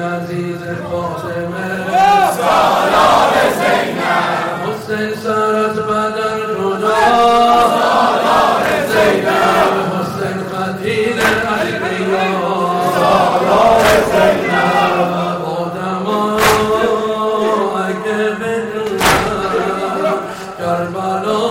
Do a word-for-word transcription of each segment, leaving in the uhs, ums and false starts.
عزیز فاطمه سالار زینب حسین سر از بدن جدا سالار زینب حسین قتیل اشقیا سالار زینب آدما اگه بدونم کربلا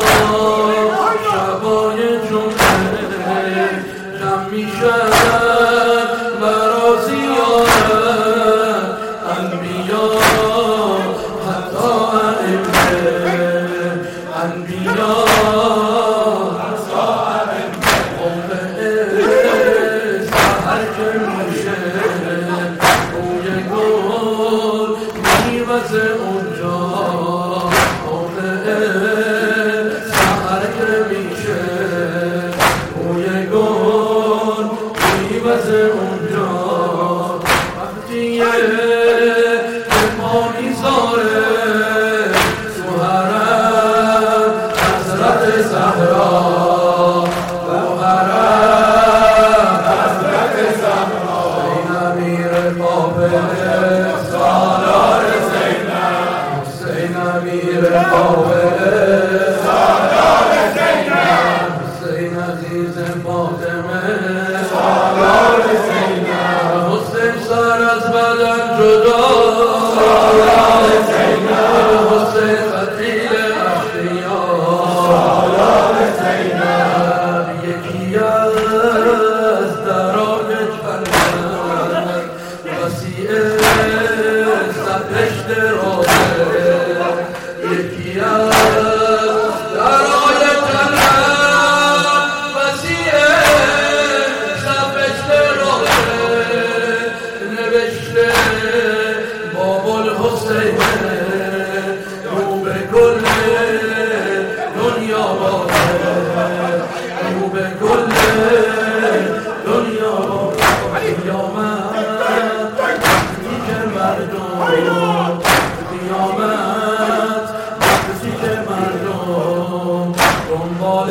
شبای جمعه جمع میشن برا زیارت انبیا حتی ائمه انبیا حتی ائمه موقع سحر که میشه بوی گل میوزه اونجا موقع سحر که میشه بوی گل میوزه اونجا وقتی امامی زاره تو حرم حضرت زهرا تو حرم حضرت زهرا حسین امیر قابله سالار زینب حسین امیر قابله سالار زینب حسین عزیز فاطمه سالار زینب حسین سر از بدن جدا سالار زینب حسین قتیل اشقیا سالار زینب یکی از درای جنت وسیع سپشت رازه یکی از درای جنت وسیع سپشت رازه نوشته باب الحسین رو به کل دنیا باده رو به کل دنیا باده قیامت وقتی که مردم قیامت وقتی که مردم دنبال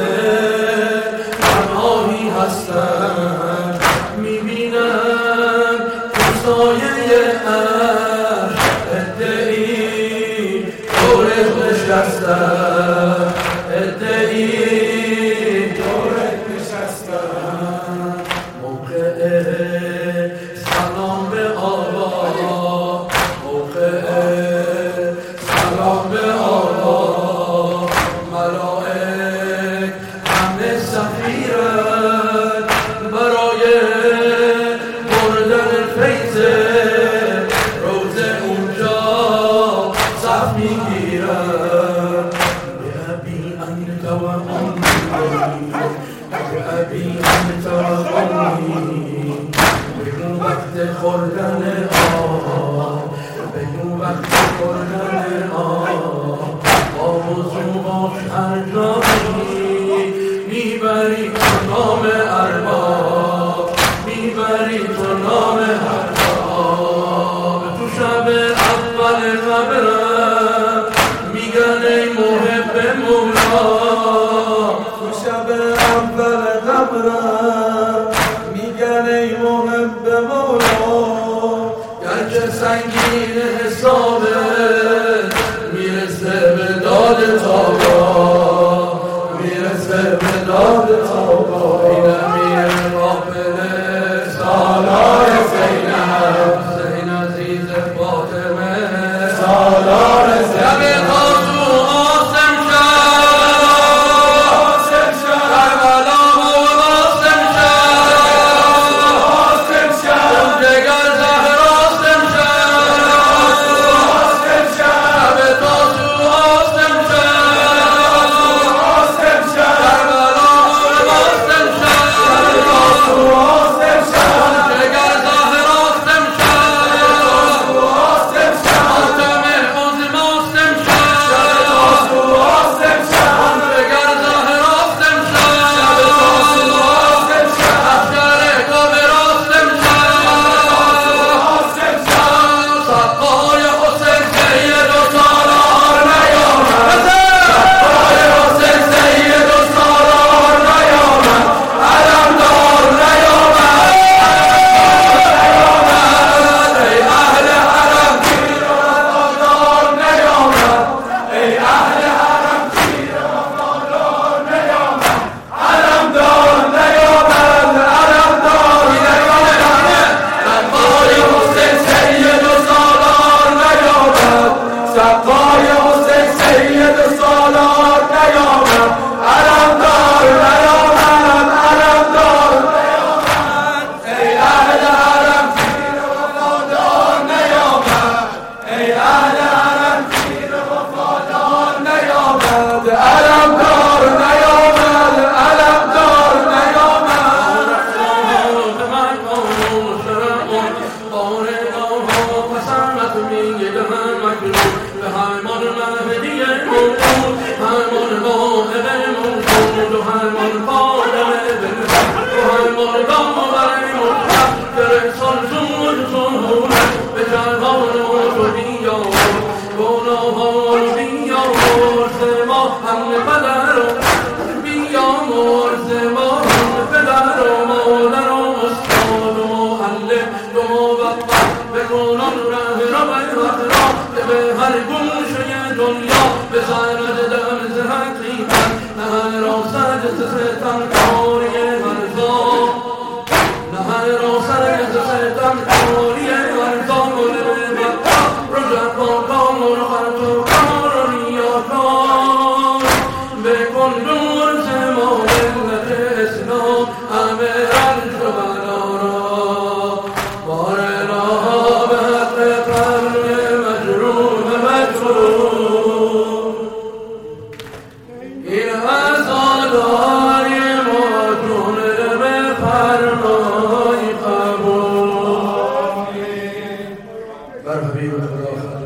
تنهایی هستن میبینن تو سایه عرش عده‌ای دورت نشستن عده‌ای دورت نشستن موقع سلام به آقا موقع سلام به آقا ملائک همه سفیرن برای بردن فیض روزه اونجا صف میگیرن به ابی انت و امی به ابی انت و امی بگو وقت خوردن آب بگو وقت خوردن آب آوزو باش هر جایی میبری تو نام ارباب میبری تو نام ارباب تو شب اول قبرم میگن ای محب مولا تو شب اول قبرم میگن ای محب مولا گرچه سنگین حسابه میرسه به داد تابا میرسه به داد تابا این امیر قابله سالار زینب حسین عزیز فاطمه سالار زینب قاسم شد قاسم شد کربلا و قاسم شد قاسم شد دگر زهرا قاسم شد قاسم شد شب تاسو قاسم شد قاسم شد کربلا و قاسم بر حبیب خدا